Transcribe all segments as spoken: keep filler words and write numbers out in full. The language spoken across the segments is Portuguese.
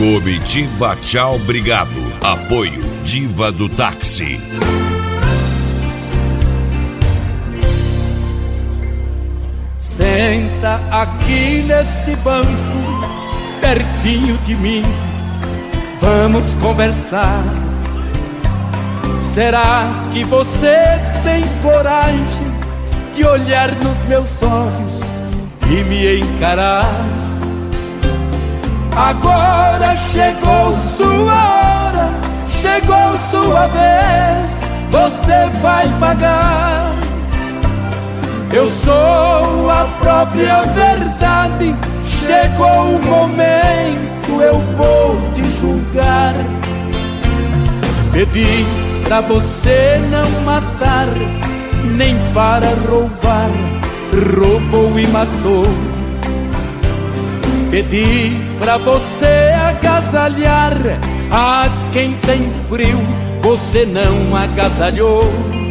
Comitiva Tchau Obrigado. Apoio Diva do Táxi. Senta aqui neste banco, pertinho de mim, vamos conversar. Será que você tem coragem de olhar nos meus olhos e me encarar? Agora chegou sua hora, chegou sua vez, você vai pagar. Eu sou a própria verdade, chegou o momento, eu vou te julgar. Pedi pra você não matar, nem para roubar, roubou e matou. Pedi pra você agasalhar a quem tem frio, você não agasalhou.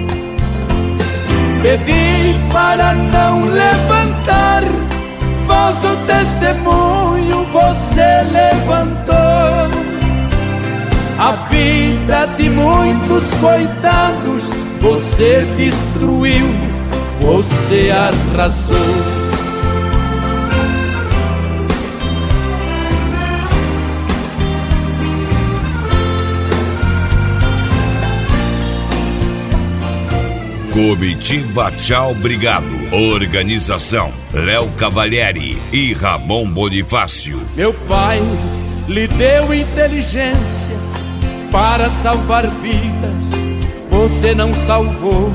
Pedi para não levantar falso testemunho, você levantou. A vida de muitos coitados você destruiu, você arrasou. Comitiva Tchau Obrigado. Organização Léo Cavalieri e Ramon Bonifácio. Meu pai lhe deu inteligência para salvar vidas, você não salvou.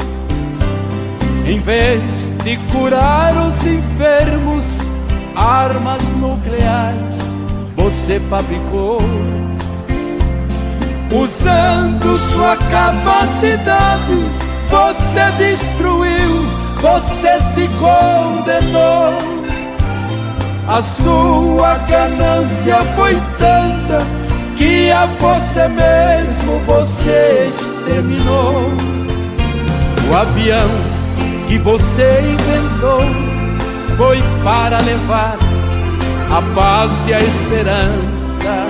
Em vez de curar os enfermos, armas nucleares você fabricou. Usando sua capacidade, você destruiu, você se condenou. A sua ganância foi tanta que a você mesmo você exterminou. O avião que você inventou foi para levar a paz e a esperança,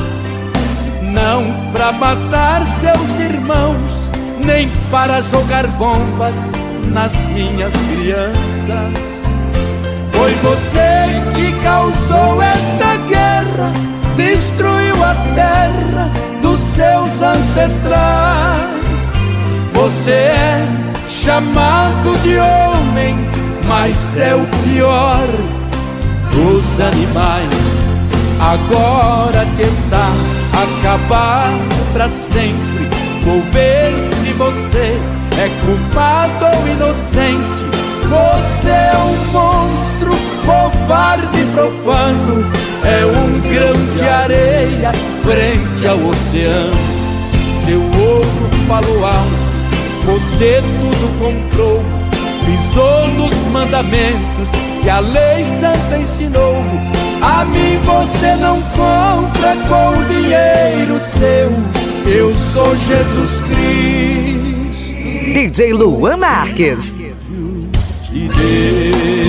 não para matar seus irmãos, nem para jogar bombas nas minhas crianças. Foi você que causou esta guerra, destruiu a terra dos seus ancestrais. Você é chamado de homem, mas é o pior dos animais. Agora que está acabado pra sempre, vou ver se você é culpado ou inocente. Você é um monstro, covarde e profano, é um grão de areia frente ao oceano. Seu ouro falou alto, você tudo comprou, pisou nos mandamentos que a lei santa ensinou. A mim você não compra com o dinheiro seu, eu sou Jesus Cristo. D J Luan Marques. De Deus.